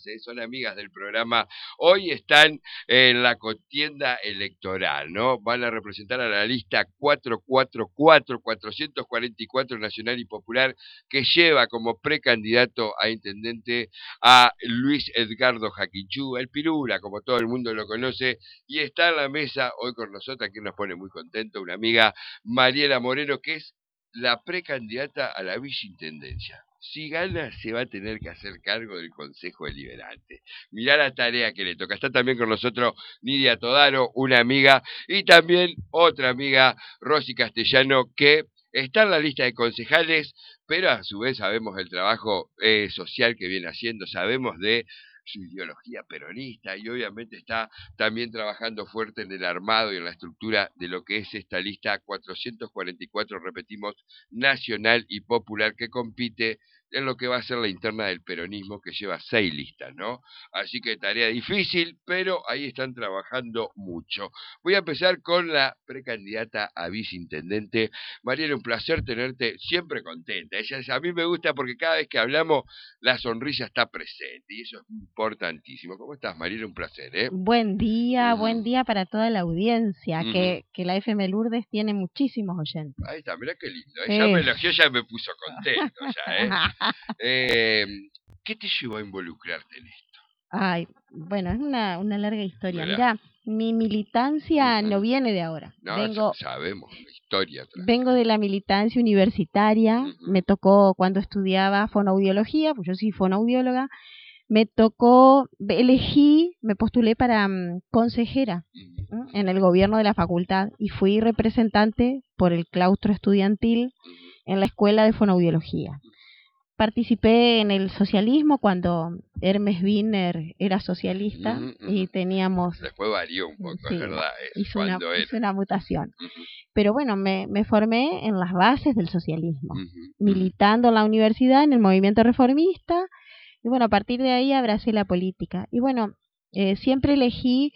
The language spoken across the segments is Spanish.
son amigas del programa. Hoy están en la contienda electoral, ¿no? Van a representar a la lista 444 Nacional y Popular, que lleva como precandidato a intendente a Luis Edgardo Jaquinchú, el Pirula, como todo el mundo lo conoce, y está en la mesa hoy con nosotros, que nos pone muy contento, una amiga, Mariela Moreno, que es la precandidata a la viceintendencia. Si gana, se va a tener que hacer cargo del Consejo Deliberante. Mirá la tarea que le toca. Está también con nosotros Nidia Todaro, una amiga, y también otra amiga, Rosy Castellano, que está en la lista de concejales, pero a su vez sabemos el trabajo social que viene haciendo, sabemos de su ideología peronista y obviamente está también trabajando fuerte en el armado y en la estructura de lo que es esta lista 444, repetimos, nacional y popular, que compite en lo que va a ser la interna del peronismo, que lleva 6 listas, ¿no? Así que tarea difícil, pero ahí están trabajando mucho. Voy a empezar con la precandidata a viceintendente. Mariela, un placer tenerte siempre contenta. A mí me gusta porque cada vez que hablamos la sonrisa está presente y eso es importantísimo. ¿Cómo estás, Mariela? Un placer, ¿eh? Buen día para toda la audiencia, que la FM Lourdes tiene muchísimos oyentes. Ahí está, mirá qué lindo. Ya me elogió, ya me puso contento, ¿Qué te llevó a involucrarte en esto? Ay, bueno, es una larga historia. Mirá, mi militancia no viene de ahora. No, sabemos, la historia atrás. Vengo de la militancia universitaria, me tocó cuando estudiaba fonoaudiología, pues yo soy fonoaudióloga, me postulé para consejera en el gobierno de la facultad y fui representante por el claustro estudiantil en la escuela de fonoaudiología. Participé en el socialismo cuando Hermes Wiener era socialista y teníamos... Después varió un poco, sí, es verdad. Hizo una mutación. Pero bueno, me formé en las bases del socialismo, militando en la universidad, en el movimiento reformista. Y bueno, a partir de ahí abracé la política. Y bueno, siempre elegí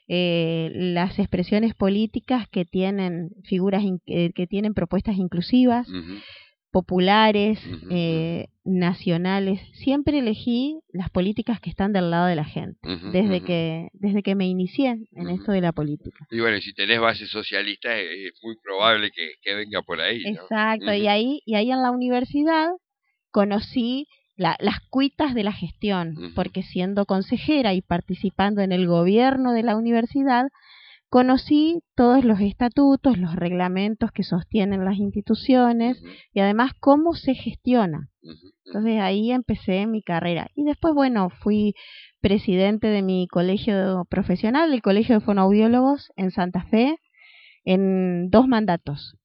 las expresiones políticas que tienen figuras, que tienen propuestas inclusivas, populares, nacionales. Siempre elegí las políticas que están del lado de la gente, desde que me inicié en esto de la política. Y bueno, si tenés base socialista es muy probable que venga por ahí, ¿no? Exacto, y ahí en la universidad conocí las cuitas de la gestión, porque siendo consejera y participando en el gobierno de la universidad, conocí todos los estatutos, los reglamentos que sostienen las instituciones y además cómo se gestiona. Entonces ahí empecé mi carrera. Y después, bueno, fui presidente de mi colegio profesional, el Colegio de Fonoaudiólogos en Santa Fe, en 2 mandatos,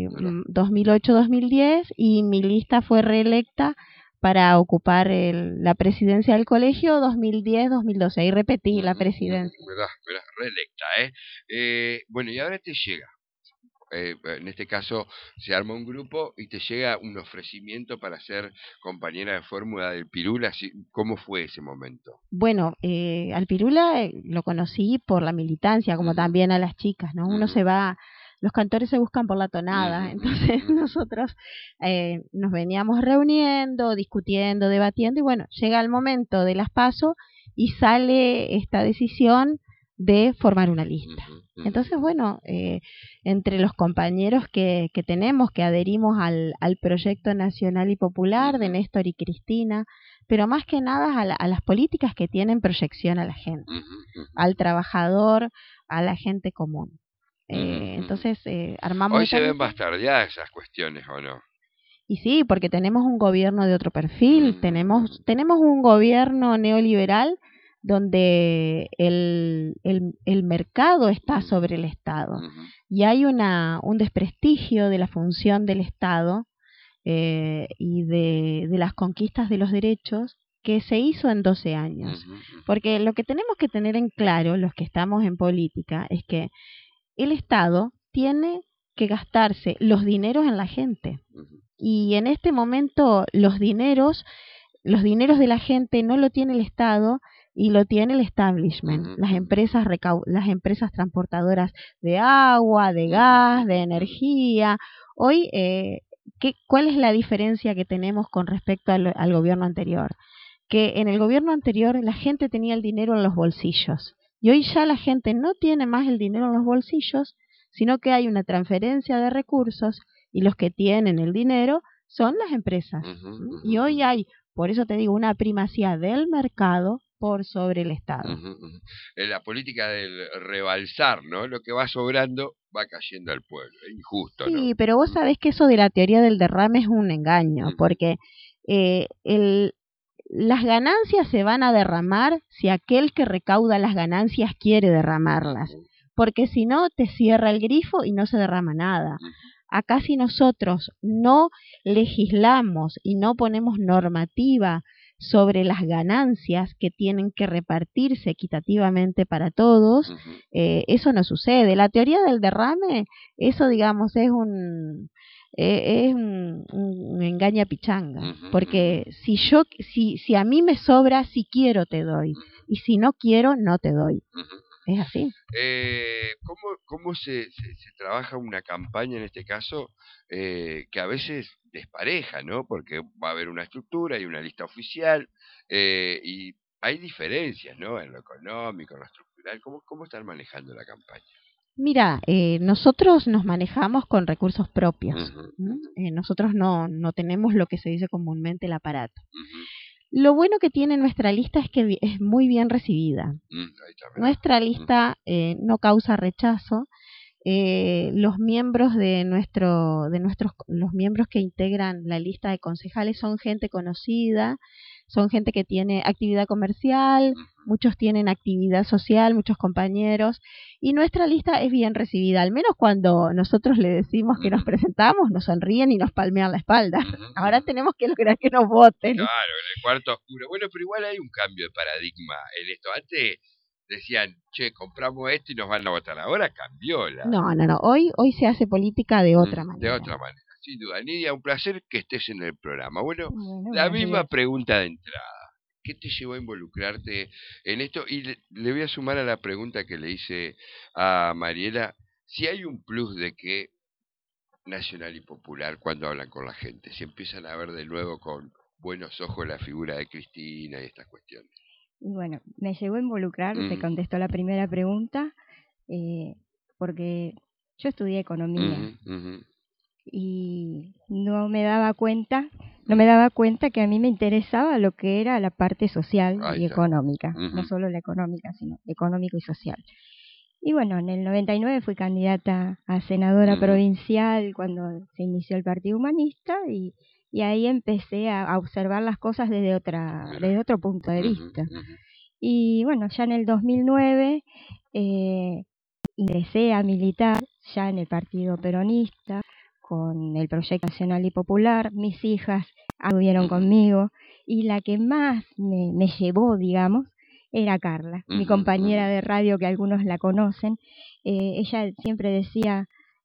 2008-2010, y mi lista fue reelecta para ocupar la presidencia del colegio 2010-2012. Ahí repetí la presidencia. Mirá, reelecta, bueno, y ahora te llega, en este caso se arma un grupo y te llega un ofrecimiento para ser compañera de fórmula del Pirula. ¿Cómo fue ese momento? Bueno, al Pirula lo conocí por la militancia, como también a las chicas, ¿no? Uno se va... Los cantores se buscan por la tonada, entonces nosotros nos veníamos reuniendo, discutiendo, debatiendo, y bueno, llega el momento de las PASO y sale esta decisión de formar una lista. Entonces, bueno, entre los compañeros que tenemos, que adherimos al proyecto nacional y popular de Néstor y Cristina, pero más que nada a las políticas que tienen proyección a la gente, al trabajador, a la gente común. Entonces armamos... Hoy se ven bastardeadas esas cuestiones, ¿o no? Y sí, porque tenemos un gobierno de otro perfil, tenemos un gobierno neoliberal donde el mercado está sobre el Estado y hay un desprestigio de la función del Estado y de las conquistas de los derechos que se hizo en 12 años. Porque lo que tenemos que tener en claro, los que estamos en política, es que el Estado tiene que gastarse los dineros en la gente. Y en este momento los dineros de la gente no lo tiene el Estado y lo tiene el establishment, las empresas transportadoras de agua, de gas, de energía. Hoy, ¿cuál es la diferencia que tenemos con respecto al gobierno anterior? que en el gobierno anterior la gente tenía el dinero en los bolsillos. Y hoy ya la gente no tiene más el dinero en los bolsillos, sino que hay una transferencia de recursos y los que tienen el dinero son las empresas. Y hoy hay, por eso te digo, una primacía del mercado por sobre el Estado. La política del rebalsar, ¿no? Lo que va sobrando va cayendo al pueblo. Es injusto, ¿no? Sí, pero vos sabés que eso de la teoría del derrame es un engaño, porque las ganancias se van a derramar si aquel que recauda las ganancias quiere derramarlas, porque si no te cierra el grifo y no se derrama nada. Acá si nosotros no legislamos y no ponemos normativa sobre las ganancias que tienen que repartirse equitativamente para todos, eso no sucede. La teoría del derrame, eso digamos es un engaña pichanga, porque si a mí me sobra, si quiero te doy, y si no quiero no te doy. Es así. ¿Cómo se trabaja una campaña en este caso que a veces despareja, ¿no? Porque va a haber una estructura y una lista oficial y hay diferencias, ¿no? En lo económico, en lo estructural. ¿Cómo están manejando la campaña? Mira, nosotros nos manejamos con recursos propios. Nosotros no tenemos lo que se dice comúnmente el aparato. Lo bueno que tiene nuestra lista es que es muy bien recibida. Nuestra lista no causa rechazo. Los miembros los miembros que integran la lista de concejales son gente conocida, son gente que tiene actividad comercial, muchos tienen actividad social, muchos compañeros, y nuestra lista es bien recibida, al menos cuando nosotros le decimos que nos presentamos, nos sonríen y nos palmean la espalda. Ahora tenemos que lograr que nos voten. Claro, en el cuarto oscuro. Bueno, pero igual hay un cambio de paradigma en esto. Antes decían, che, compramos esto y nos van a votar. Ahora cambió la... No. Hoy se hace política de otra manera. De otra manera, sin duda. Nidia, un placer que estés en el programa. Bueno, la misma pregunta de entrada. ¿Qué te llevó a involucrarte en esto? Y le voy a sumar a la pregunta que le hice a Mariela, si hay un plus de que Nacional y Popular, cuando hablan con la gente, si empiezan a ver de nuevo con buenos ojos la figura de Cristina y estas cuestiones. Y bueno, me llevó a involucrar, te contestó la primera pregunta, porque yo estudié economía y no me daba cuenta que a mí me interesaba lo que era la parte social y económica, no solo la económica, sino económico y social. Y bueno, en el 99 fui candidata a senadora provincial cuando se inició el Partido Humanista y ahí empecé a observar las cosas desde otro punto de vista. Y bueno, ya en el 2009 ingresé a militar ya en el Partido Peronista con el Proyecto Nacional y Popular. Mis hijas acudieron conmigo y la que más me llevó, digamos, era Carla, mi compañera de radio, que algunos la conocen. Ella siempre decía,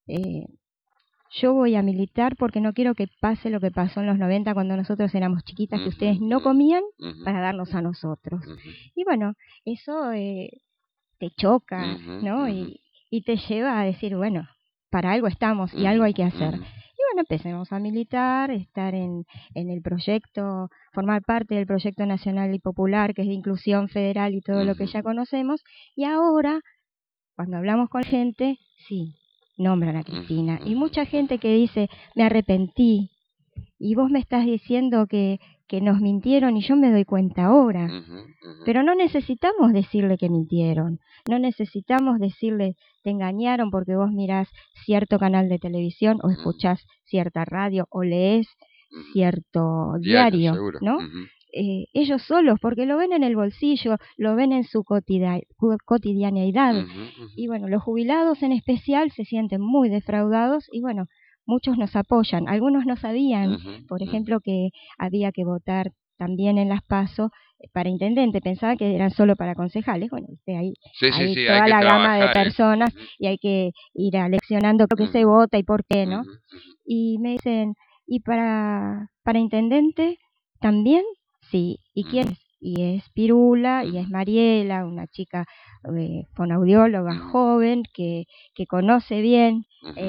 yo voy a militar porque no quiero que pase lo que pasó en los 90 cuando nosotros éramos chiquitas, que ustedes no comían para darnos a nosotros. Y bueno, eso te choca, ¿no? Y te lleva a decir, bueno, para algo estamos y algo hay que hacer. Y bueno, empecemos a militar, estar en el proyecto, formar parte del Proyecto Nacional y Popular, que es de inclusión federal y todo lo que ya conocemos. Y ahora, cuando hablamos con gente, sí, nombran a Cristina. Y mucha gente que dice, me arrepentí, y vos me estás diciendo que nos mintieron y yo me doy cuenta ahora. Pero no necesitamos decirle que mintieron, no necesitamos decirle te engañaron porque vos mirás cierto canal de televisión o escuchás cierta radio o lees cierto diario, seguro. ¿No? Ellos solos, porque lo ven en el bolsillo, lo ven en su cotidianeidad. Y bueno, los jubilados en especial se sienten muy defraudados y bueno, muchos nos apoyan. Algunos no sabían, por ejemplo, que había que votar también en las PASO para intendente, pensaba que eran solo para concejales. Bueno, hay toda la gama de personas y hay que ir aleccionando lo que se vota y por qué, ¿no? Y me dicen, ¿y para intendente también? Sí. ¿Y quiénes? y es Pirula, y es Mariela, una chica fonoaudióloga joven que conoce bien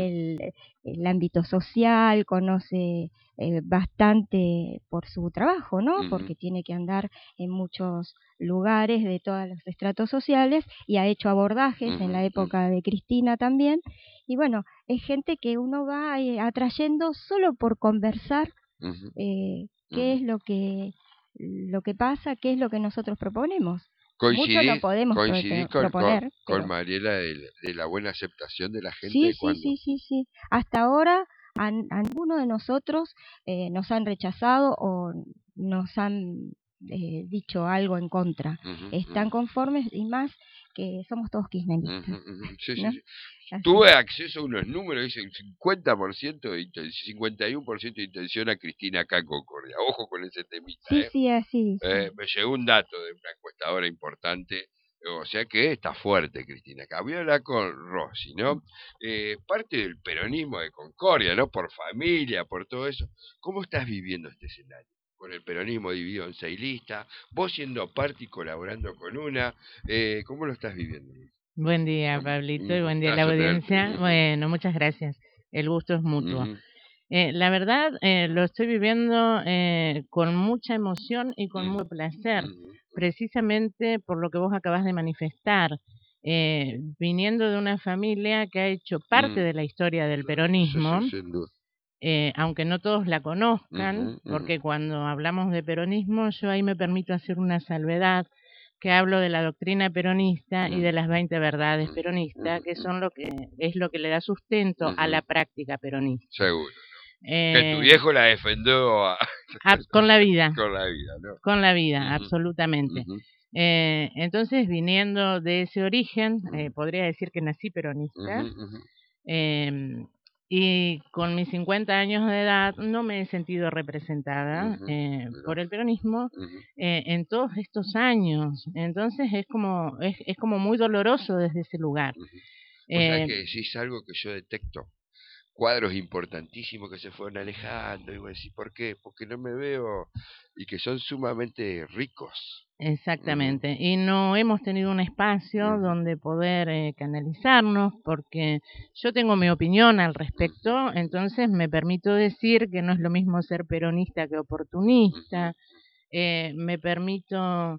el ámbito social, conoce bastante por su trabajo, ¿no? Porque tiene que andar en muchos lugares de todos los estratos sociales y ha hecho abordajes en la época de Cristina también. Y bueno, es gente que uno va atrayendo solo por conversar qué es lo que pasa, qué es lo que nosotros proponemos. Mucho no podemos proponer. Con Mariela de la buena aceptación de la gente. Sí. Hasta ahora a ninguno de nosotros nos han rechazado o nos han dicho algo en contra. Están conformes y más que somos todos kirchneristas. ¿No? Tuve acceso a unos números, dicen 50% de 51% de intención a Cristina acá en Concordia. Ojo con ese temita. Sí, así. Me llegó un dato de una encuestadora importante, o sea que está fuerte Cristina acá. Voy a hablar con Rosy, ¿no? Parte del peronismo de Concordia, ¿no? Por familia, por todo eso. ¿Cómo estás viviendo este escenario? Con el peronismo dividido en 6 listas, vos siendo parte y colaborando con una, ¿cómo lo estás viviendo? Buen día, Pablito, y buen día a la audiencia. Bueno, muchas gracias. El gusto es mutuo. La verdad, lo estoy viviendo con mucha emoción y con mucho placer, precisamente por lo que vos acabas de manifestar. Viniendo de una familia que ha hecho parte de la historia del peronismo, aunque no todos la conozcan, porque cuando hablamos de peronismo, yo ahí me permito hacer una salvedad, que hablo de la doctrina peronista y de las 20 verdades peronistas, que son lo que le da sustento a la práctica peronista. Seguro. Que tu viejo la defendió con la vida. Con la vida, ¿no? Con la vida, absolutamente. Entonces, viniendo de ese origen, podría decir que nací peronista. Y con mis 50 años de edad no me he sentido representada por el peronismo en todos estos años. Entonces es como muy doloroso desde ese lugar. O sea que decís algo que yo detecto. Cuadros importantísimos que se fueron alejando, y voy a decir, ¿por qué? Porque no me veo, y que son sumamente ricos. Exactamente, y no hemos tenido un espacio donde poder canalizarnos, porque yo tengo mi opinión al respecto, entonces me permito decir que no es lo mismo ser peronista que oportunista, me permito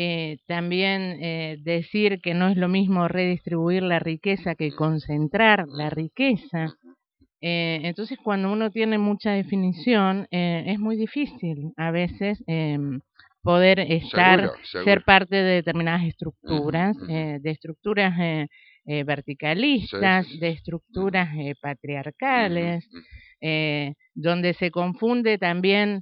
también decir que no es lo mismo redistribuir la riqueza que concentrar la riqueza. Entonces, cuando uno tiene mucha definición, es muy difícil a veces poder estar, ser parte de determinadas estructuras, de estructuras verticalistas, de estructuras patriarcales, donde se confunde también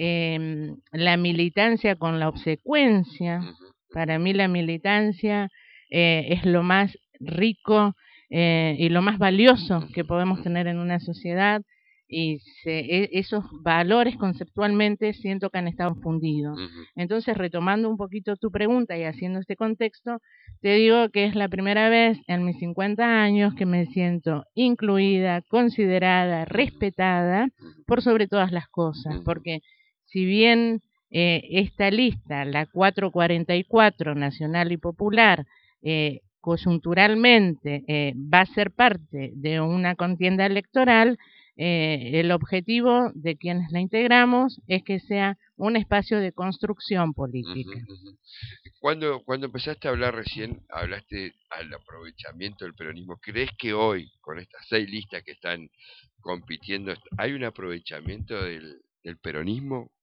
la militancia con la obsecuencia. Para mí la militancia es lo más rico y lo más valioso que podemos tener en una sociedad, y esos valores conceptualmente siento que han estado fundidos. Entonces, retomando un poquito tu pregunta y haciendo este contexto, te digo que es la primera vez en mis 50 años que me siento incluida, considerada, respetada por sobre todas las cosas, porque si bien esta lista, la 444 Nacional y Popular, coyunturalmente va a ser parte de una contienda electoral, el objetivo de quienes la integramos es que sea un espacio de construcción política. Cuando empezaste a hablar recién, hablaste al aprovechamiento del peronismo. ¿Crees que hoy, con estas 6 listas que están compitiendo, hay un aprovechamiento del peronismo?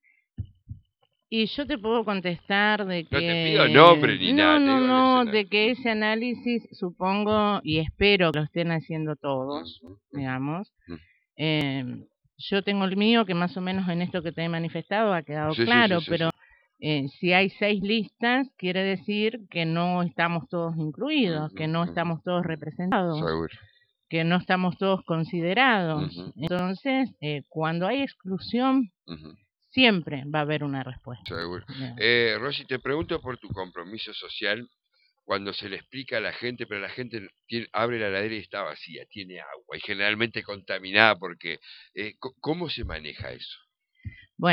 Y yo te puedo contestar de que... No te pido nombre ni nada. No, de que ese análisis supongo y espero que lo estén haciendo todos, digamos. Yo tengo el mío, que más o menos en esto que te he manifestado ha quedado claro, pero si hay 6 listas, quiere decir que no estamos todos incluidos, que no estamos todos representados. Seguro. Que no estamos todos considerados. Entonces, cuando hay exclusión... siempre va a haber una respuesta. Seguro. Rosy, te pregunto por tu compromiso social cuando se le explica a la gente, pero la gente abre la heladera y está vacía, tiene agua y generalmente contaminada porque... ¿cómo se maneja eso? Bueno,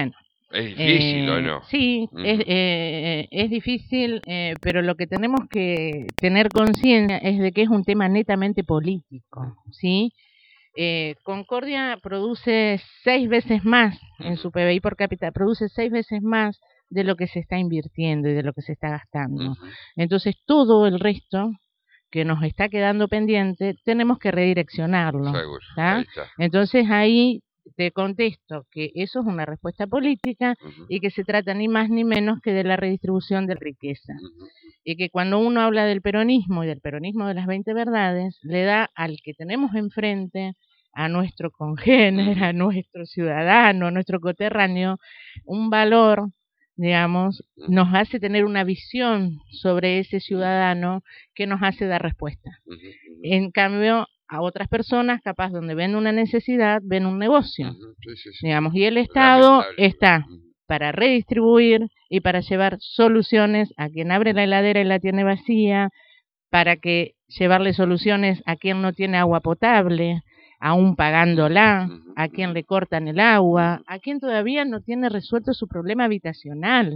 Es difícil, ¿o no? Sí, es difícil, pero lo que tenemos que tener conciencia es de que es un tema netamente político, ¿sí? Concordia produce 6 veces más en su PBI por cápita, produce 6 veces más de lo que se está invirtiendo y de lo que se está gastando. Entonces, todo el resto que nos está quedando pendiente, tenemos que redireccionarlo. Seguro, ¿tá? ahí está. Entonces, ahí te contesto que eso es una respuesta política y que se trata ni más ni menos que de la redistribución de riqueza. Y que cuando uno habla del peronismo y del peronismo de las 20 verdades, le da al que tenemos enfrente, a nuestro congénere, a nuestro ciudadano, a nuestro coterráneo, un valor, digamos, nos hace tener una visión sobre ese ciudadano que nos hace dar respuesta. En cambio, a otras personas, capaz donde ven una necesidad, ven un negocio, digamos, y el Estado está para redistribuir y para llevar soluciones a quien abre la heladera y la tiene vacía, para que llevarle soluciones a quien no tiene agua potable, aún pagándola, a quien le cortan el agua, a quien todavía no tiene resuelto su problema habitacional.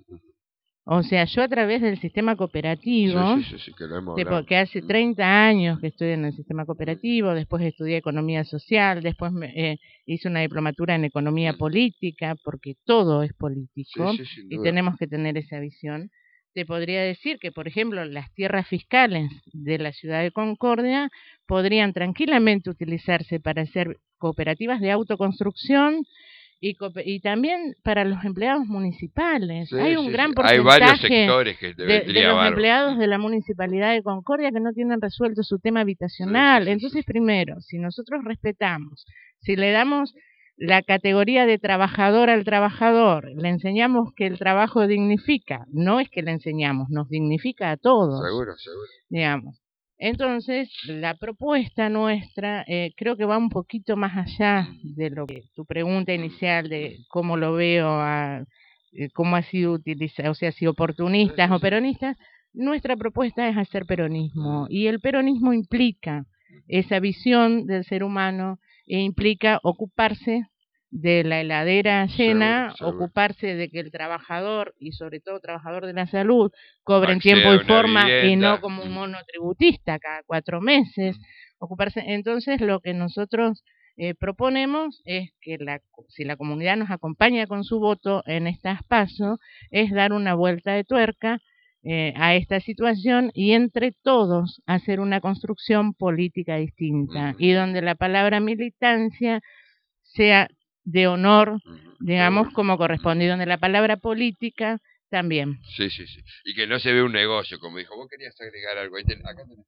O sea, yo a través del sistema cooperativo, que hace 30 años que estoy en el sistema cooperativo, después estudié economía social, después hice una diplomatura en economía política, porque todo es político y tenemos que tener esa visión. Te podría decir que, por ejemplo, las tierras fiscales de la ciudad de Concordia podrían tranquilamente utilizarse para hacer cooperativas de autoconstrucción y también para los empleados municipales. Hay un gran porcentaje hay varios sectores que de los empleados de la Municipalidad de Concordia que no tienen resuelto su tema habitacional. Entonces, primero, si nosotros respetamos, si le damos la categoría de trabajador al trabajador, le enseñamos que el trabajo dignifica, no es que le enseñamos, nos dignifica a todos. Seguro. Digamos. Entonces, la propuesta nuestra creo que va un poquito más allá de lo que tu pregunta inicial de cómo lo veo, cómo ha sido utilizado, o sea, si oportunistas o peronistas. Nuestra propuesta es hacer peronismo, y el peronismo implica esa visión del ser humano e implica ocuparse de la heladera llena, ocuparse de que el trabajador, y sobre todo trabajador de la salud, cobre en tiempo y forma y no como un monotributista cada 4 meses, ocuparse. Entonces, lo que nosotros proponemos es que si la comunidad nos acompaña con su voto en estas PASO, es dar una vuelta de tuerca a esta situación y entre todos hacer una construcción política distinta y donde la palabra militancia sea de honor, digamos, como corresponde, y donde la palabra política también. Sí. Y que no se ve un negocio, como dijo. ¿Vos querías agregar algo? Acá tenés.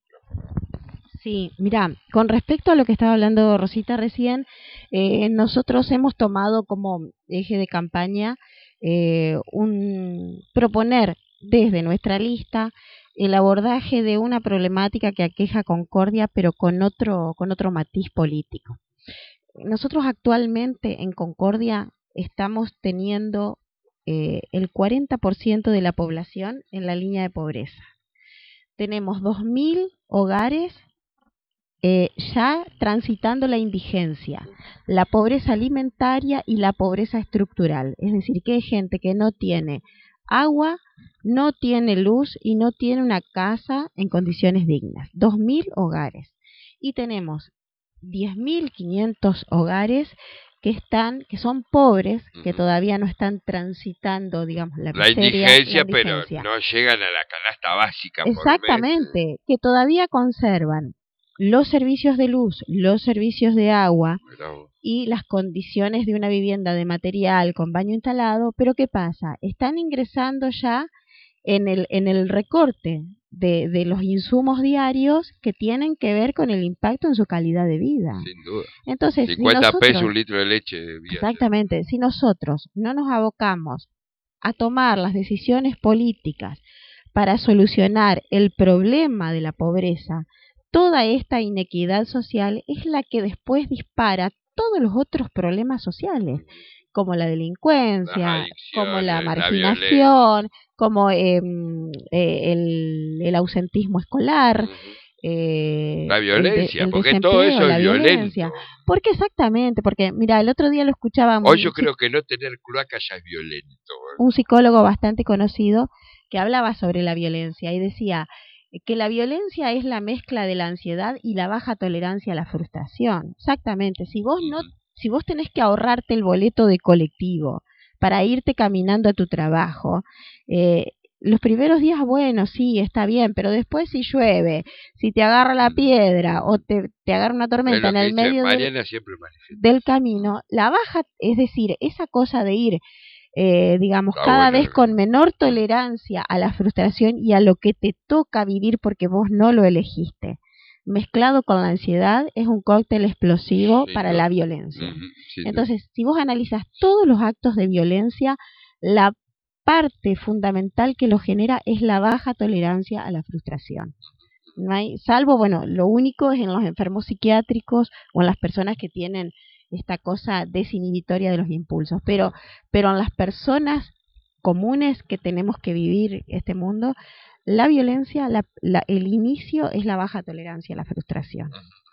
Sí, mira, con respecto a lo que estaba hablando Rosita recién, nosotros hemos tomado como eje de campaña proponer desde nuestra lista el abordaje de una problemática que aqueja Concordia, pero con otro matiz político. Nosotros actualmente en Concordia estamos teniendo el 40% de la población en la línea de pobreza. Tenemos 2.000 hogares ya transitando la indigencia, la pobreza alimentaria y la pobreza estructural. Es decir, que hay gente que no tiene agua, no tiene luz y no tiene una casa en condiciones dignas. 2.000 hogares. Y tenemos 10.500 hogares que son pobres, que todavía no están transitando, digamos, la indigencia, pero no llegan a la canasta básica. Exactamente, que todavía conservan los servicios de luz, los servicios de agua y las condiciones de una vivienda de material con baño instalado, pero ¿qué pasa? Están ingresando ya en el recorte de los insumos diarios que tienen que ver con el impacto en su calidad de vida. Sin duda. Entonces, 50 pesos un litro de leche. Exactamente. Si nosotros no nos abocamos a tomar las decisiones políticas para solucionar el problema de la pobreza, toda esta inequidad social es la que después dispara todos los otros problemas sociales, como la delincuencia, como la marginación, como el ausentismo escolar. La violencia, el porque todo eso desempleo, la es violencia. violento. Porque exactamente, porque mira, el otro día lo escuchaba Hoy yo creo que no tener cloaca ya es violento. un psicólogo bastante conocido que hablaba sobre la violencia y decía que la violencia es la mezcla de la ansiedad y la baja tolerancia a la frustración. Exactamente. Si vos tenés que ahorrarte el boleto de colectivo para irte caminando a tu trabajo, los primeros días, bueno, sí, está bien, pero después si llueve, si te agarra la piedra o te agarra una tormenta en el medio del camino, la baja, es decir, esa cosa de ir digamos, cada vez con menor tolerancia a la frustración y a lo que te toca vivir porque vos no lo elegiste, mezclado con la ansiedad, es un cóctel explosivo para la violencia. Entonces, si vos analizas todos los actos de violencia, la parte fundamental que lo genera es la baja tolerancia a la frustración. No hay, salvo, bueno, lo único es en los enfermos psiquiátricos o en las personas que tienen esta cosa desinhibitoria de los impulsos, pero en las personas comunes que tenemos que vivir este mundo, la violencia, el inicio es la baja tolerancia a la frustración.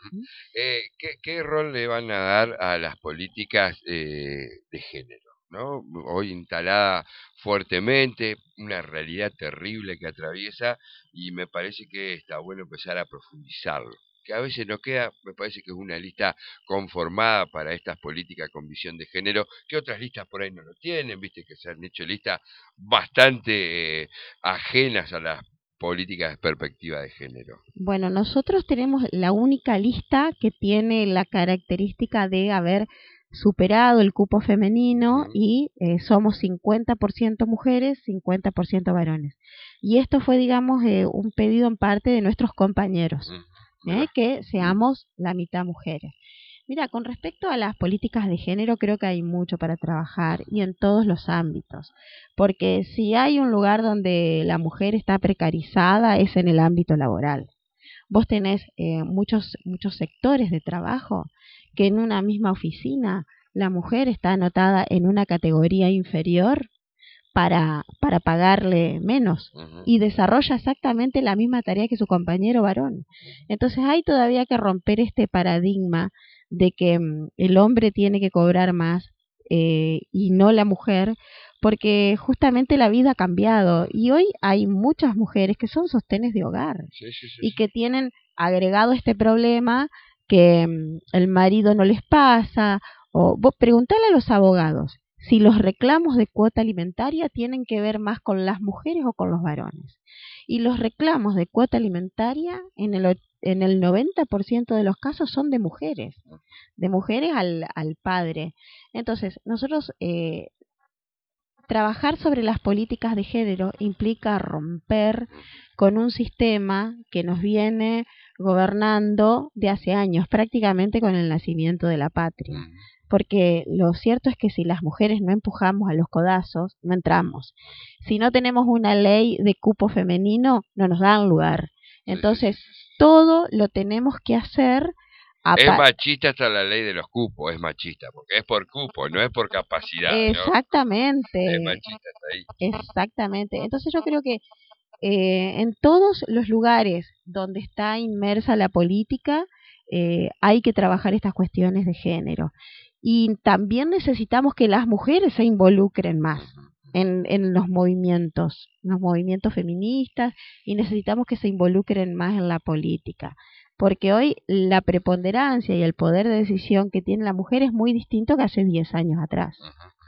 ¿Qué rol le van a dar a las políticas de género? ¿No? Hoy instalada fuertemente, una realidad terrible que atraviesa y me parece que está bueno empezar a profundizarlo. Que a veces nos queda, me parece que es una lista conformada para estas políticas con visión de género, que otras listas por ahí no lo tienen, viste que se han hecho listas bastante ajenas a las políticas de perspectiva de género. Bueno, nosotros tenemos la única lista que tiene la característica de haber superado el cupo femenino y somos 50% mujeres, 50% varones. Y esto fue, digamos, un pedido en parte de nuestros compañeros, que seamos la mitad mujeres. Mira, con respecto a las políticas de género, creo que hay mucho para trabajar y en todos los ámbitos, porque si hay un lugar donde la mujer está precarizada es en el ámbito laboral. Vos tenés muchos sectores de trabajo que en una misma oficina la mujer está anotada en una categoría inferior para pagarle menos y desarrolla exactamente la misma tarea que su compañero varón. Entonces hay todavía que romper este paradigma de que el hombre tiene que cobrar más y no la mujer, porque justamente la vida ha cambiado y hoy hay muchas mujeres que son sostenes de hogar y que tienen agregado este problema que el marido no les pasa, o vos preguntale a los abogados si los reclamos de cuota alimentaria tienen que ver más con las mujeres o con los varones. Y los reclamos de cuota alimentaria en el 90% de los casos son de mujeres al padre. Entonces, nosotros trabajar sobre las políticas de género implica romper con un sistema que nos viene gobernando de hace años, prácticamente con el nacimiento de la patria. Porque lo cierto es que si las mujeres no empujamos a los codazos, no entramos. Si no tenemos una ley de cupo femenino, no nos dan lugar. Entonces, todo lo tenemos que hacer. Es machista hasta la ley de los cupos, es machista, porque es por cupo, no es por capacidad. Exactamente. ¿No? Es machista hasta ahí. Exactamente. Entonces yo creo que en todos los lugares donde está inmersa la política hay que trabajar estas cuestiones de género. Y también necesitamos que las mujeres se involucren más en los movimientos feministas, y necesitamos que se involucren más en la política. Porque hoy la preponderancia y el poder de decisión que tiene la mujer es muy distinto que hace 10 años atrás.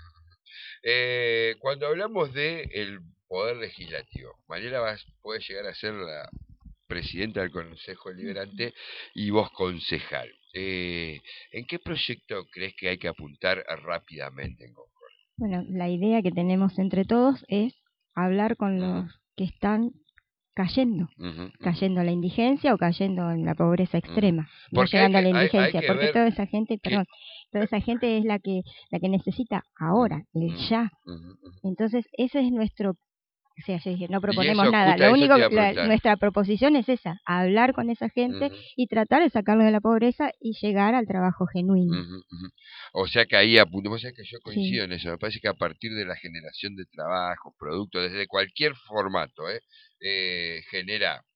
Cuando hablamos del poder legislativo, Mariela puede llegar a ser la presidenta del Consejo Deliberante y vos concejal. ¿En qué proyecto crees que hay que apuntar rápidamente en Concord? Bueno, la idea que tenemos entre todos es hablar con los que están cayendo a la indigencia o cayendo en la pobreza extrema, no llegando a la indigencia, porque toda esa gente, toda esa gente es la que necesita ahora, el ya. Entonces, ese es nuestro, o sea, yo dije, no proponemos nada, lo único nuestra proposición es esa, hablar con esa gente y tratar de sacarlos de la pobreza y llegar al trabajo genuino. O sea que ahí apuntamos, o sea que yo coincido en eso, me parece que a partir de la generación de trabajo, productos, desde cualquier formato, genera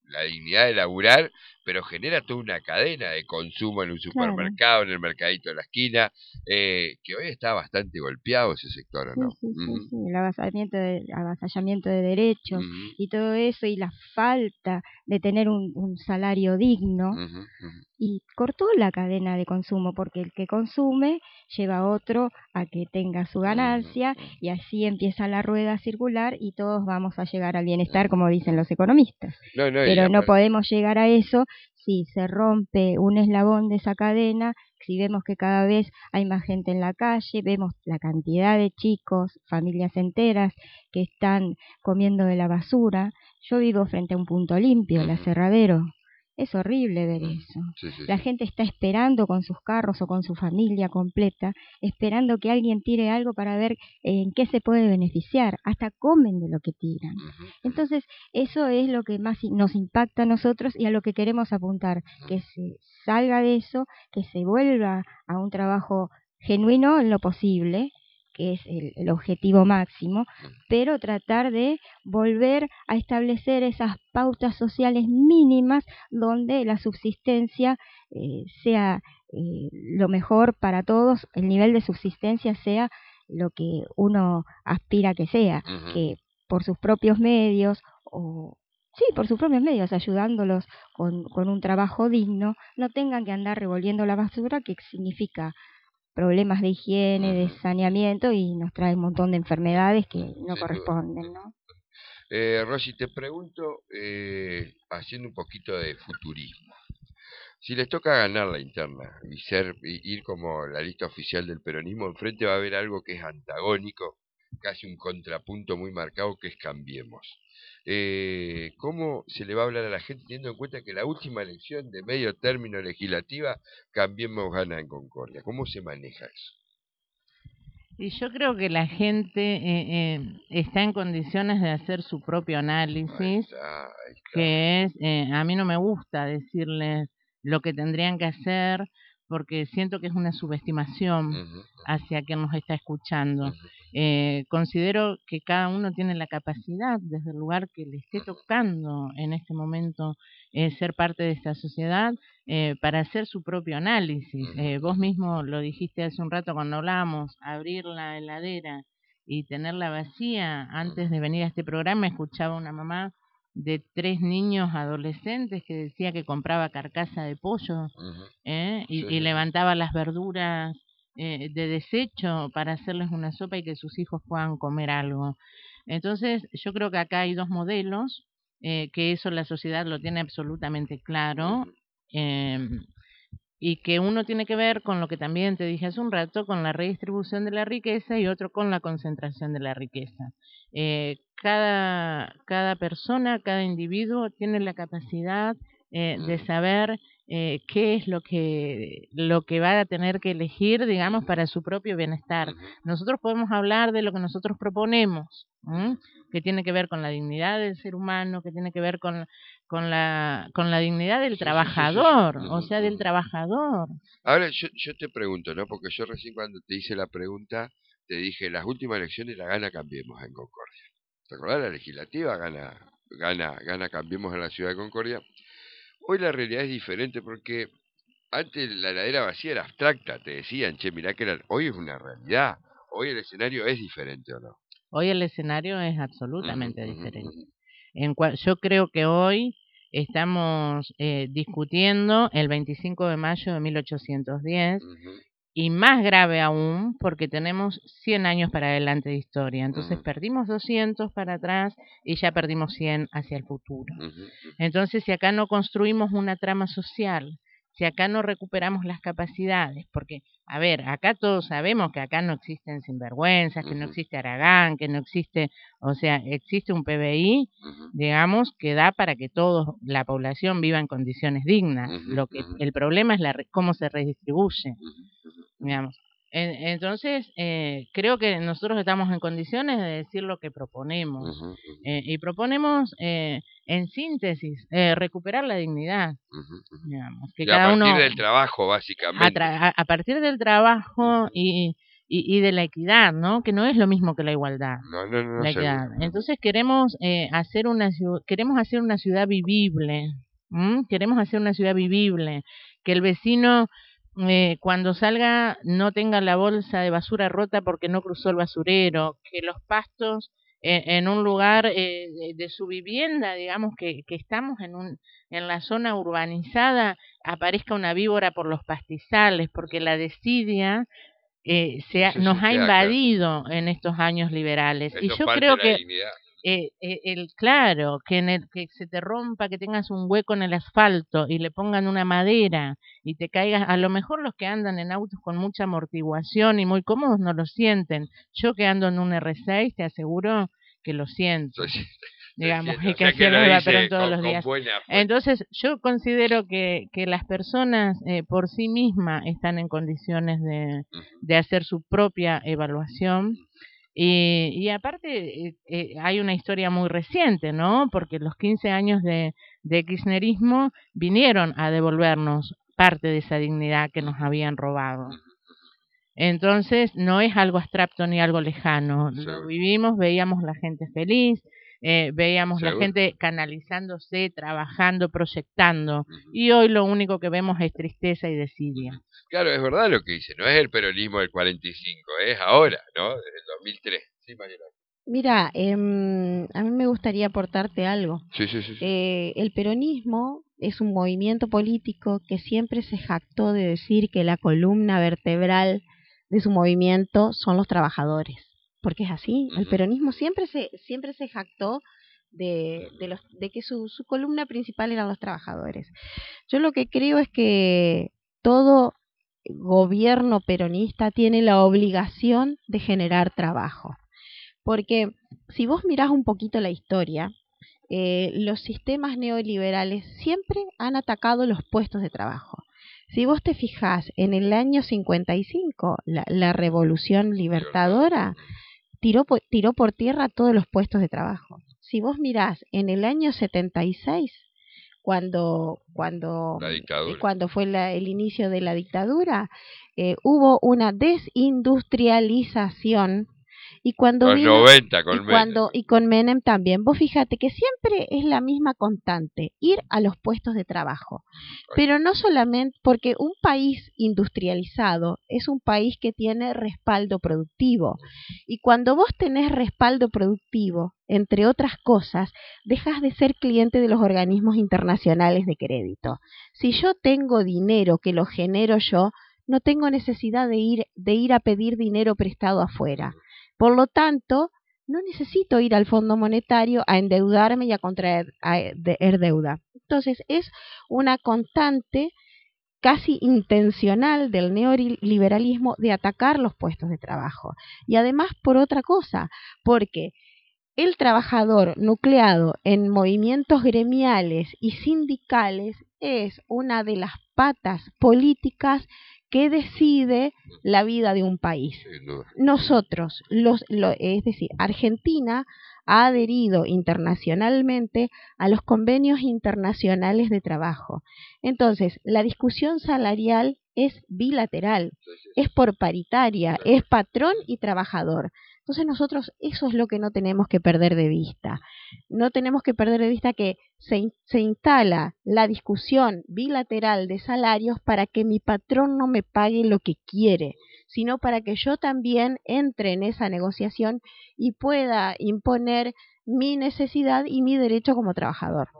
la dignidad de laburar, pero genera toda una cadena de consumo en un supermercado, en el mercadito de la esquina, que hoy está bastante golpeado ese sector, ¿o no? Sí, el avasallamiento de derechos y todo eso, y la falta de tener un salario digno, y cortó la cadena de consumo, porque el que consume lleva a otro a que tenga su ganancia, y así empieza la rueda a circular y todos vamos a llegar al bienestar, como dicen los economistas. Pero no podemos llegar a eso si se rompe un eslabón de esa cadena, si vemos que cada vez hay más gente en la calle, vemos la cantidad de chicos, familias enteras que están comiendo de la basura. Yo vivo frente a un punto limpio, el Aserradero. Es horrible ver eso. La gente está esperando con sus carros o con su familia completa, esperando que alguien tire algo para ver en qué se puede beneficiar. Hasta comen de lo que tiran. Entonces, eso es lo que más nos impacta a nosotros y a lo que queremos apuntar, que se salga de eso, que se vuelva a un trabajo genuino en lo posible, que es el objetivo máximo, pero tratar de volver a establecer esas pautas sociales mínimas donde la subsistencia sea lo mejor para todos, el nivel de subsistencia sea lo que uno aspira que sea, que por sus propios medios por sus propios medios, ayudándolos con un trabajo digno, no tengan que andar revolviendo la basura, que significa problemas de higiene, de saneamiento, y nos trae un montón de enfermedades que no corresponden, ¿no? Rosy, te pregunto, haciendo un poquito de futurismo, si les toca ganar la interna y ir como la lista oficial del peronismo, enfrente va a haber algo que es antagónico, casi un contrapunto muy marcado, que es Cambiemos. ¿Cómo se le va a hablar a la gente teniendo en cuenta que la última elección de medio término legislativa, Cambiemos gana en Concordia? ¿Cómo se maneja eso? Y yo creo que la gente está en condiciones de hacer su propio análisis, ahí está. Que es, a mí no me gusta decirles lo que tendrían que hacer, porque siento que es una subestimación hacia quien nos está escuchando. Considero que cada uno tiene la capacidad, desde el lugar que le esté tocando en este momento, ser parte de esta sociedad, para hacer su propio análisis. Vos mismo lo dijiste hace un rato cuando hablábamos, abrir la heladera y tenerla vacía. Antes de venir a este programa escuchaba una mamá de 3 niños adolescentes que decía que compraba carcasa de pollo y levantaba las verduras de desecho para hacerles una sopa y que sus hijos puedan comer algo. Entonces yo creo que acá hay dos modelos, que eso la sociedad lo tiene absolutamente claro, y que uno tiene que ver con lo que también te dije hace un rato, con la redistribución de la riqueza, y otro con la concentración de la riqueza. Cada persona, cada individuo tiene la capacidad de saber qué es lo que va a tener que elegir, digamos, para su propio bienestar. Nosotros podemos hablar de lo que nosotros proponemos, que tiene que ver con la dignidad del ser humano, que tiene que ver con la dignidad del trabajador, o sea, del trabajador. Ahora yo te pregunto, ¿no? Porque yo recién cuando te hice la pregunta, te dije, las últimas elecciones la gana Cambiemos en Concordia. ¿Te acordás? La legislativa gana Cambiemos en la ciudad de Concordia. Hoy la realidad es diferente porque antes la heladera vacía era abstracta, te decían, che, mirá que hoy es una realidad. Hoy el escenario es diferente, ¿o no? Hoy el escenario es absolutamente diferente. Yo creo que hoy estamos discutiendo el 25 de mayo de 1810, y más grave aún porque tenemos 100 años para adelante de historia. Entonces perdimos 200 para atrás y ya perdimos 100 hacia el futuro. Entonces, si acá no construimos una trama social, si acá no recuperamos las capacidades, porque, a ver, acá todos sabemos que acá no existen sinvergüenzas, que no existe Aragán, que no existe, o sea, existe un PBI, digamos, que da para que toda la población viva en condiciones dignas. El problema es cómo se redistribuye, digamos. Entonces, creo que nosotros estamos en condiciones de decir lo que proponemos. Y proponemos, en síntesis, recuperar la dignidad. Digamos, que cada a partir del trabajo, básicamente. A partir del trabajo y y de la equidad, ¿no? Que no es lo mismo que la igualdad. No, La equidad. Entonces queremos hacer una ciudad vivible. Queremos hacer una ciudad vivible, que el vecino cuando salga no tenga la bolsa de basura rota porque no cruzó el basurero, que los pastos en un lugar de su vivienda, digamos que estamos en la zona urbanizada, aparezca una víbora por los pastizales, porque la desidia nos ha invadido en estos años liberales. Eso y yo creo que claro, que se te rompa, que tengas un hueco en el asfalto y le pongan una madera y te caigas, a lo mejor los que andan en autos con mucha amortiguación y muy cómodos no lo sienten. Yo que ando en un R6 te aseguro que lo siento. Digamos, y que hacía el evaporón todos los días. Entonces, yo considero que las personas por sí mismas están en condiciones de hacer su propia evaluación. Y aparte hay una historia muy reciente, ¿no? Porque los 15 años de kirchnerismo vinieron a devolvernos parte de esa dignidad que nos habían robado. Entonces, no es algo abstracto ni algo lejano. Lo vivimos, veíamos la gente feliz, veíamos la gente canalizándose, trabajando, proyectando. Y hoy lo único que vemos es tristeza y desidia. Claro, es verdad lo que dice, no es el peronismo del 45, es ahora, ¿no? Desde el 2003. Sí, Mariela. Mira, a mí me gustaría aportarte algo. Sí. El peronismo es un movimiento político que siempre se jactó de decir que la columna vertebral de su movimiento son los trabajadores, porque es así. El peronismo siempre se jactó de que su columna principal eran los trabajadores. Yo lo que creo es que todo gobierno peronista tiene la obligación de generar trabajo, porque si vos mirás un poquito la historia, los sistemas neoliberales siempre han atacado los puestos de trabajo. Si vos te fijás, en el año 55, la revolución libertadora tiró por tierra todos los puestos de trabajo. Si vos mirás, en el año 76, cuando fue el inicio de la dictadura, hubo una desindustrialización. Y cuando los vino, 90 y con Menem también. Vos fíjate que siempre es la misma constante, ir a los puestos de trabajo. Pero no solamente porque un país industrializado es un país que tiene respaldo productivo. Y cuando vos tenés respaldo productivo, entre otras cosas, dejas de ser cliente de los organismos internacionales de crédito. Si yo tengo dinero que lo genero yo, no tengo necesidad de ir a pedir dinero prestado afuera. Por lo tanto, no necesito ir al Fondo Monetario a endeudarme y a contraer deuda. Entonces, es una constante casi intencional del neoliberalismo de atacar los puestos de trabajo. Y además por otra cosa, porque el trabajador nucleado en movimientos gremiales y sindicales es una de las patas políticas que decide la vida de un país. Nosotros, es decir, Argentina ha adherido internacionalmente a los convenios internacionales de trabajo. Entonces, la discusión salarial es bilateral, es por paritaria, es patrón y trabajador. Entonces nosotros eso es lo que no tenemos que perder de vista. No tenemos que perder de vista que se instala la discusión bilateral de salarios para que mi patrón no me pague lo que quiere, sino para que yo también entre en esa negociación y pueda imponer mi necesidad y mi derecho como trabajador.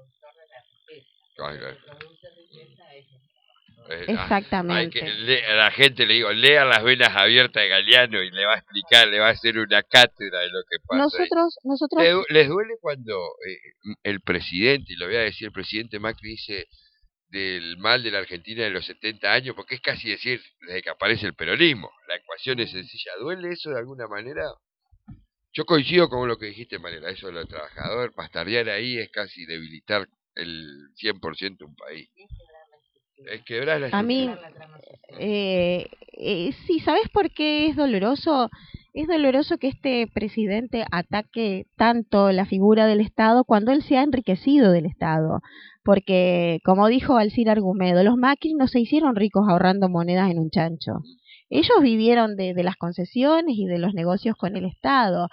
Exactamente. A la gente le digo, lea Las venas abiertas de Galeano y le va a explicar, le va a hacer una cátedra de lo que pasa. Nosotros ¿Les duele cuando el presidente, y lo voy a decir, el presidente Macri dice del mal de la Argentina de los 70 años, porque es casi decir, desde que aparece el peronismo, la ecuación es sencilla? ¿Duele eso de alguna manera? Yo coincido con lo que dijiste, Mariela, eso de los trabajadores, bastardear ahí es casi debilitar el 100% de un país. Es quebrar la estructura. A mí, sí, ¿sabes por qué es doloroso? Es doloroso que este presidente ataque tanto la figura del Estado cuando él se ha enriquecido del Estado. Porque, como dijo Alcir Argumedo, los Macri no se hicieron ricos ahorrando monedas en un chancho. ellos vivieron de las concesiones y de los negocios con el Estado,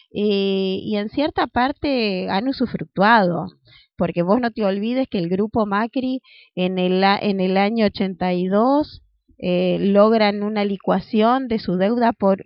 y en cierta parte han usufructuado, porque vos no te olvides que el grupo Macri en el año 82 logran una licuación de su deuda por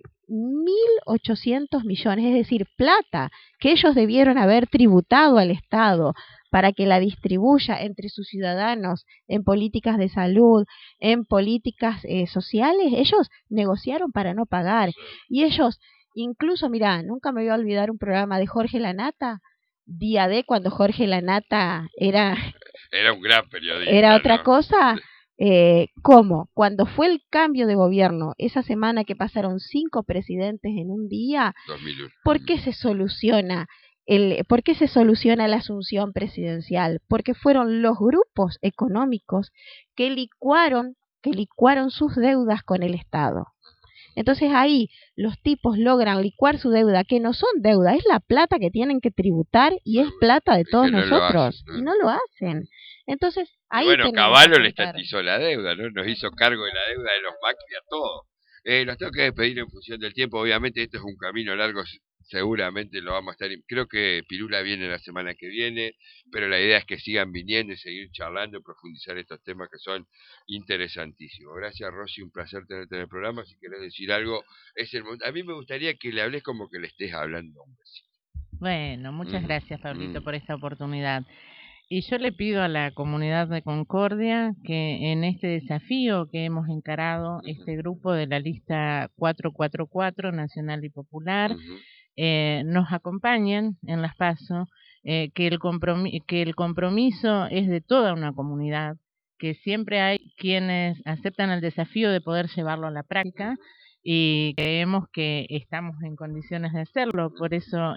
1.800 millones, es decir, plata que ellos debieron haber tributado al Estado para que la distribuya entre sus ciudadanos en políticas de salud, en políticas sociales. Ellos negociaron para no pagar, y ellos, incluso, mirá, nunca me voy a olvidar un programa de Jorge Lanata, Día D, cuando Jorge Lanata era un gran periodista, era otra ¿no? cosa. ¿Cómo? Cuando fue el cambio de gobierno, esa semana que pasaron 5 presidentes en un día, 2001. ¿por qué se soluciona por qué se soluciona la asunción presidencial? Porque fueron los grupos económicos que licuaron sus deudas con el Estado. Entonces ahí los tipos logran licuar su deuda, que no son deuda, es la plata que tienen que tributar y es plata de todos nosotros, y no lo hacen. Entonces ahí, y bueno, Cavallo le estatizó la deuda, ¿no? Nos hizo cargo de la deuda de los Macri a todos. Los tengo que despedir en función del tiempo. Obviamente esto es un camino largo, seguramente lo vamos a estar. Creo que Pirula viene la semana que viene, pero la idea es que sigan viniendo y seguir charlando, profundizar estos temas que son interesantísimos. Gracias, Rosy, un placer tenerte en el programa. Si querés decir algo, es el momento. A mí me gustaría que le hables como que le estés hablando a un vecino. Bueno, muchas gracias, Pablito, por esta oportunidad. Y yo le pido a la comunidad de Concordia que en este desafío que hemos encarado, este grupo de la lista 444 Nacional y Popular, nos acompañen en las PASO, que el compromiso es de toda una comunidad, que siempre hay quienes aceptan el desafío de poder llevarlo a la práctica, y creemos que estamos en condiciones de hacerlo. Por eso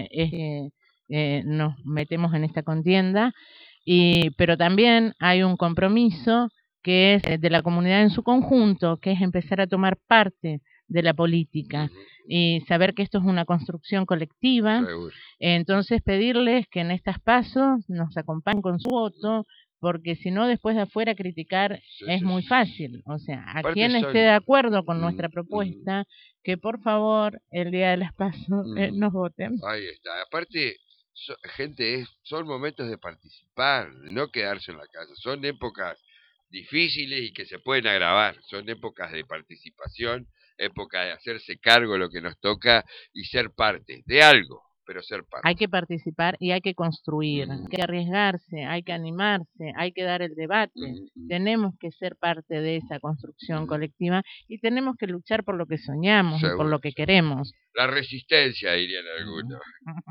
nos metemos en esta contienda, pero también hay un compromiso que es de la comunidad en su conjunto, que es empezar a tomar parte de la política y saber que esto es una construcción colectiva. Entonces pedirles que en estas pasos nos acompañen con su voto, porque si no, después de afuera criticar es muy fácil. O sea, a quien esté de acuerdo con nuestra propuesta, que por favor el día de las pasos nos voten. Ahí está. Aparte, gente, son momentos de participar, de no quedarse en la casa. Son épocas difíciles y que se pueden agravar. Son épocas de participación, época de hacerse cargo de lo que nos toca y ser parte de algo, pero ser parte. Hay que participar y hay que construir, hay que arriesgarse, hay que animarse, hay que dar el debate. Tenemos que ser parte de esa construcción colectiva y tenemos que luchar por lo que soñamos y por lo que queremos. La resistencia, dirían algunos.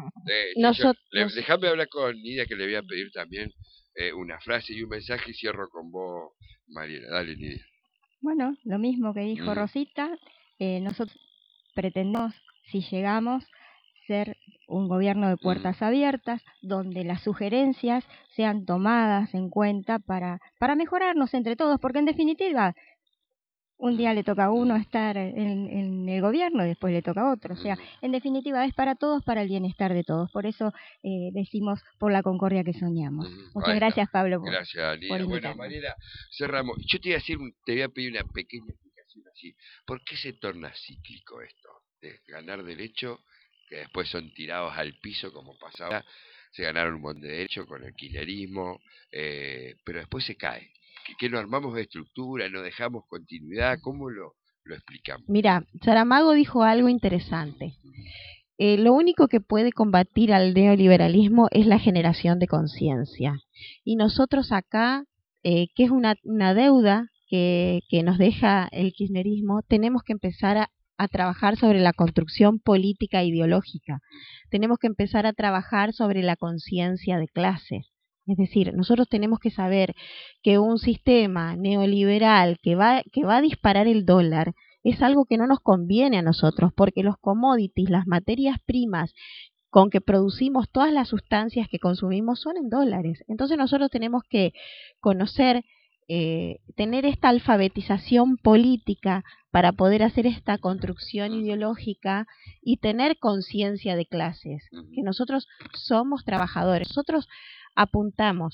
Déjame hablar con Nidia, que le voy a pedir también una frase y un mensaje, y cierro con vos, Mariela. Dale, Nidia. Bueno, lo mismo que dijo Rosita, nosotros pretendemos, si llegamos, ser un gobierno de puertas abiertas, donde las sugerencias sean tomadas en cuenta para mejorarnos entre todos, porque en definitiva un día le toca a uno estar en el gobierno y después le toca a otro. O sea, en definitiva es para todos, para el bienestar de todos. Por eso decimos por la concordia que soñamos. Muchas gracias, Pablo. Gracias, Lidia. Bueno, Mariela, cerramos. Yo te voy a pedir una pequeña explicación así. ¿Por qué se torna cíclico esto? De ganar derecho, que después son tirados al piso como pasaba. Se ganaron un montón de derecho con el kirchnerismo, pero después se cae. ¿Que no armamos de estructura, no dejamos continuidad? ¿Cómo lo explicamos? Mira, Saramago dijo algo interesante. Lo único que puede combatir al neoliberalismo es la generación de conciencia. Y nosotros acá, que es una deuda que nos deja el kirchnerismo, tenemos que empezar a trabajar sobre la construcción política e ideológica. Tenemos que empezar a trabajar sobre la conciencia de clase. Es decir, nosotros tenemos que saber que un sistema neoliberal que va a disparar el dólar es algo que no nos conviene a nosotros, porque los commodities, las materias primas con que producimos todas las sustancias que consumimos son en dólares. Entonces nosotros tenemos que conocer, tener esta alfabetización política para poder hacer esta construcción ideológica y tener conciencia de clases, que nosotros somos trabajadores. Nosotros apuntamos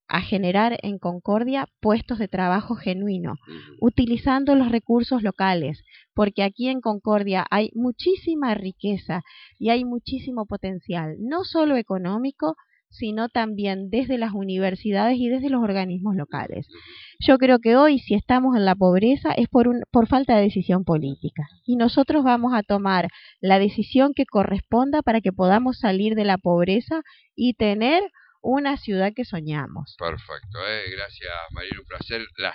a generar en Concordia puestos de trabajo genuino, utilizando los recursos locales, porque aquí en Concordia hay muchísima riqueza y hay muchísimo potencial, no solo económico, sino también desde las universidades y desde los organismos locales. Yo creo que hoy, si estamos en la pobreza, es por falta de decisión política. Y nosotros vamos a tomar la decisión que corresponda para que podamos salir de la pobreza y tener una ciudad que soñamos. Perfecto, gracias Mariela, un placer.